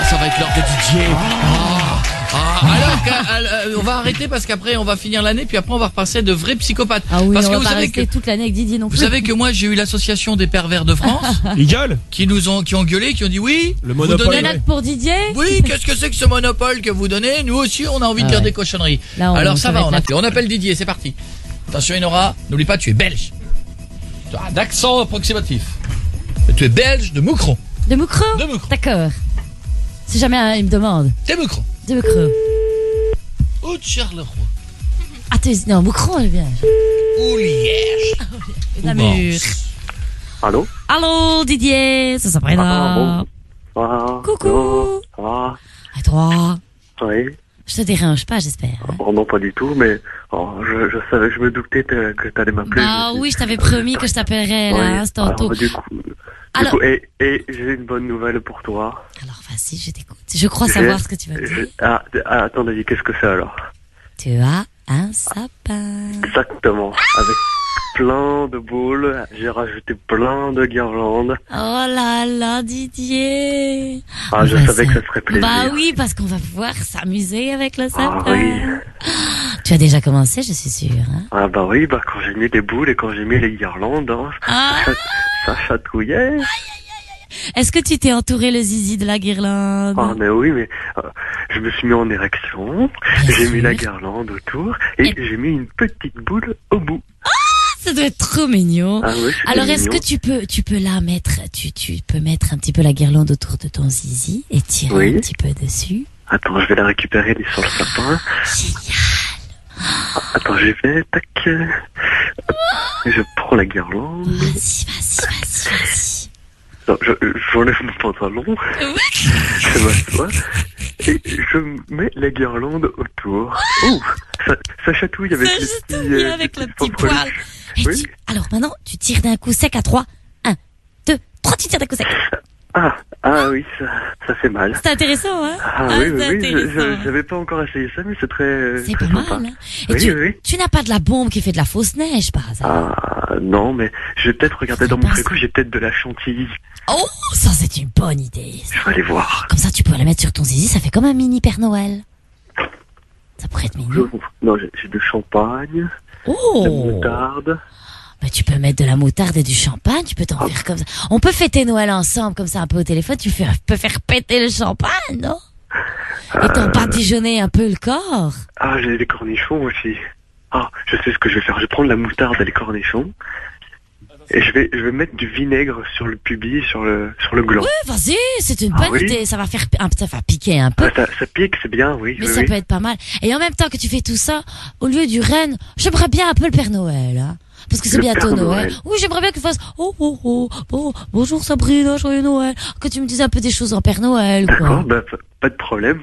ça va être l'heure de Didier. Alors, on va arrêter parce qu'après on va finir l'année, puis après on va repasser de vrais psychopathes. Ah oui, parce on que va vous pas savez rester toute l'année avec Didier non plus. Vous savez que moi j'ai eu l'association des pervers de France. Ils gueulent. Qui ont gueulé, qui ont dit oui. Le monopole. Il y en a que pour Didier. Oui, qu'est-ce que c'est que ce monopole que vous donnez? Nous aussi on a envie de dire des cochonneries. Là, alors ça va, on appelle Didier, c'est parti. Attention Enora, n'oublie pas, tu es belge. Tu as d'accent approximatif. Tu es belge de Moucron. De Moucron. D'accord. Si jamais il me demande. De Moucron. De Moucron. Ou de Charleroi. Ah, non, Moucron, je viens. Ou Liège. Namur. Allô? Allô, Didier, ça s'appelle là. Coucou. Ça va? Et toi? Oui. Je te dérange pas, j'espère. Oh, non, pas du tout, mais je savais, je me doutais que t'allais m'appeler. Ah oui, je t'avais promis que je t'appellerais là, c'est tantôt. Du coup, et j'ai une bonne nouvelle pour toi. Alors vas-y, je t'écoute. Je crois savoir ce que tu vas dire. Attends, David, qu'est-ce que c'est alors? Tu as un sapin. Exactement. Avec plein de boules, j'ai rajouté plein de guirlandes. Oh là là, Didier. Je savais que ça ferait plaisir. Bah oui, parce qu'on va pouvoir s'amuser avec le sapin. Ah oui. Tu as déjà commencé, je suis sûre. Hein? Ah bah oui, quand j'ai mis les boules et quand j'ai mis les guirlandes, ça chatouillait. Est-ce que tu t'es entouré le zizi de la guirlande? Ah mais oui, mais je me suis mis en érection, j'ai mis la guirlande autour et j'ai mis une petite boule au bout. Ça doit être trop mignon. Ah oui, alors est-ce mignon. que tu peux la mettre, tu peux mettre un petit peu la guirlande autour de ton zizi et tirer un petit peu dessus? Attends, je vais la récupérer sur le sapin. Génial. Attends, j'y vais, tac. Je prends la guirlande. Vas-y. Non, j'enlève mon pantalon. Je m'assois. Et je mets la guirlande autour. Oh, ça chatouille avec le petit poil. Oui. Alors maintenant, tu tires d'un coup sec à 3. 1, 2, 3, tu tires d'un coup sec. Ah oui, ça fait mal. C'est intéressant, hein? Oui, j'avais pas encore essayé ça, mais c'est très c'est pas sympa. mal, hein? Et tu n'as pas de la bombe qui fait de la fausse neige, par hasard? Non, mais je vais peut-être regarder dans mon frigo, j'ai peut-être de la chantilly. Oh, ça c'est une bonne idée. Je vais aller voir. Comme ça, tu peux la mettre sur ton zizi, ça fait comme un mini Père Noël. Ça pourrait être mignon. Non, j'ai du champagne, de la moutarde. Bah, tu peux mettre de la moutarde et du champagne, tu peux t'en faire comme ça. On peut fêter Noël ensemble, comme ça, un peu au téléphone, peux faire péter le champagne, non? Et t'en badigeonner un peu le corps. J'ai des cornichons aussi. Je sais ce que je vais faire. Je vais prendre la moutarde et les cornichons. Et je vais mettre du vinaigre sur le pubis, sur le gland. Oui, vas-y, c'est une bonne idée. Ça va piquer un peu. Ça pique, c'est bien, oui. Mais ça peut être pas mal. Et en même temps que tu fais tout ça, au lieu du renne, j'aimerais bien un peu le Père Noël, hein. Parce que c'est bientôt Noël. Oui, j'aimerais bien que tu fasses bonjour Sabrina, joyeux Noël. Que tu me dises un peu des choses en Père Noël, quoi. D'accord, pas de problème.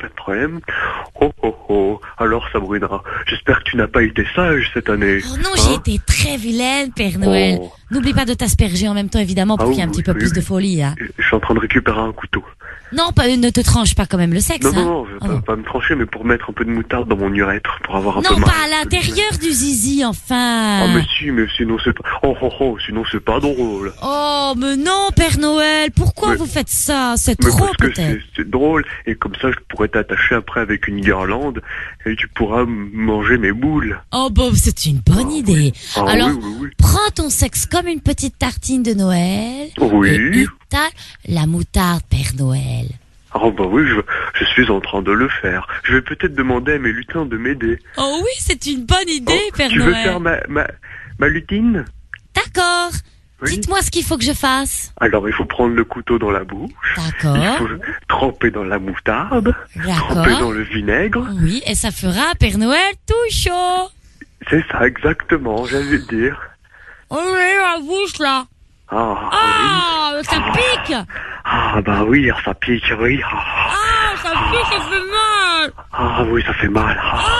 Alors Sabrina, j'espère que tu n'as pas été sage cette année. Oh non, j'ai été très vilaine, Père Noël. N'oublie pas de t'asperger en même temps, évidemment, pour qu'il y ait un petit peu plus de folie, hein. Je suis en train de récupérer un couteau. Non, ne te tranche pas quand même le sexe, Non, je vais pas me trancher, mais pour mettre un peu de moutarde dans mon urètre, pour avoir un peu mal. Non, pas à l'intérieur du zizi, enfin. Mais sinon c'est pas... sinon c'est pas drôle. Oh, mais non, Père Noël, pourquoi vous faites ça? C'est trop, peut-être. Parce que c'est drôle, et comme ça je pourrais t'attacher après avec une guirlande, et tu pourras manger mes boules. Oh, c'est une bonne idée. Alors, oui. prends ton sexe comme une petite tartine de Noël. Oui. Et étale la moutarde, Père Noël. Oui, je suis en train de le faire. Je vais peut-être demander à mes lutins de m'aider. Oh oui, c'est une bonne idée, Père Noël. Tu veux faire ma lutine? D'accord. Oui. Dites-moi ce qu'il faut que je fasse. Alors, il faut prendre le couteau dans la bouche. D'accord. Il faut tremper dans la moutarde. Tremper dans le vinaigre. Oui, et ça fera Père Noël tout chaud. C'est ça, exactement, j'allais dire. Oh oui, la bouche, là. Ça pique. Oui, ça pique, oui. Ça pique, ça fait mal. Oui, ça fait mal.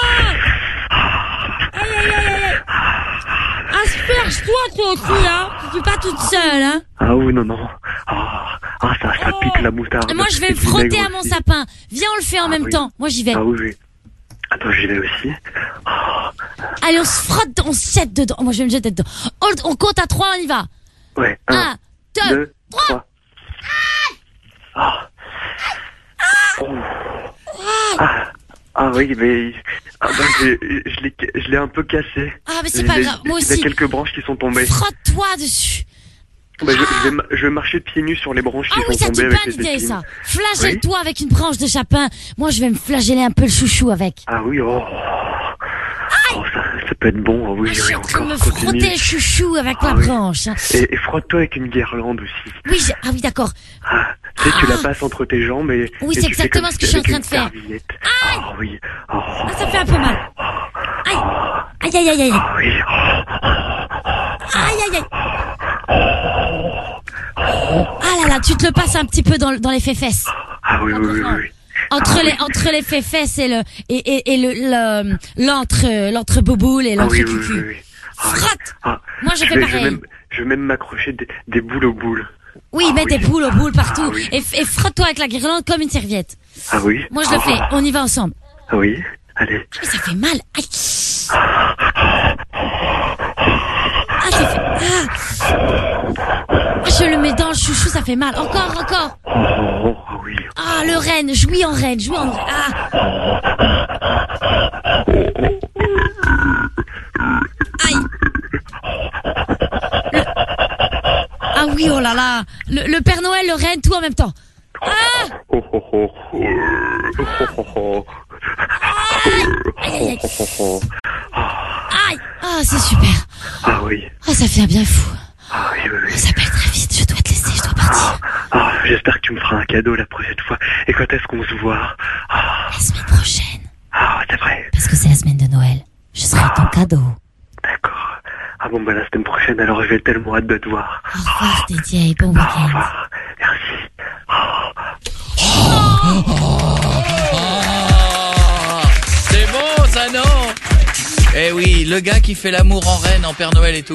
Asperge-toi, toi aussi, hein. Je suis pas toute seule, hein. Oui, non. Ça pique la moutarde. Et moi, je vais me frotter à mon sapin. Viens, on le fait en même temps. Moi, j'y vais. Oui. Attends, j'y vais aussi. Allez, on se frotte, on se jette dedans. Moi, je vais me jeter dedans. On compte à 3, on y va. Ouais. 1, 2, 3. oui, mais je l'ai un peu cassé. Ah, mais c'est pas grave, moi Il y a aussi. quelques branches qui sont tombées. Frotte-toi dessus. Bah, je vais marcher pieds nus sur les branches Ah qui oui, sont c'est tombées une avec bonne les idée, épines. ça. Flagelle-toi avec une branche de chapin. Moi, je vais me flageller un peu le chouchou avec. Ah oui, ça peut être bon. Oh, oui, Je suis en train de me continue. frotter le chouchou avec la oui. branche. Hein. Et frotte-toi avec une guirlande aussi. Oui, ah oui, d'accord. Ah, tu sais, tu la passes entre tes jambes et... Oui, et c'est tu fais exactement comme ce que si je suis en avec train de une faire. serviette. Aïe. Oh oui. Ah, ça fait un peu mal. Aïe. Aïe, aïe, aïe, aïe. Oh oui. Aïe, aïe, aïe. Ah là là, tu te le passes un petit peu dans les fesses. Ah oui, oui, oui, oui. Entre les fesses et l'entre-bouboule et Ah oui, oui, l'entre-cucu. oui, oui. Frotte. Moi, je fais pareil. Je vais même m'accrocher des boules aux boules. Oui, mets des boules aux boules partout. Ah oui. Et frotte-toi avec la guirlande comme une serviette. Ah oui. Moi, je le fais. On y va ensemble. Ah oui. Allez. Ah, mais ça fait mal. Aïe. Ah, ça fait... Ah, je le mets dans le chouchou, ça fait mal. Encore. Oh oui. Ah, le renne. Jouis en renne. Ah. Aïe. Ah oui, oh là là. Le Père Noël, le renne, tout en même temps. Ah. Aïe. Aïe. Ah, c'est super. Ah oui. Ah, ça fait un bien fou. Ah oui, oui, oui. Ça s'appelle très vite. Je dois te laisser, je dois partir. J'espère que tu me feras un cadeau la prochaine fois. Et quand est-ce qu'on se voit? La semaine prochaine. Ah, c'est vrai. Parce que c'est la semaine de Noël. Je serai ton cadeau. D'accord. Ah bon, bah la semaine prochaine, alors j'ai tellement hâte de te voir. Au revoir, Didier, et bon Au week-end. revoir. Merci. C'est bon, ça, non? Eh oui, le gars qui fait l'amour en reine, en Père Noël et tout.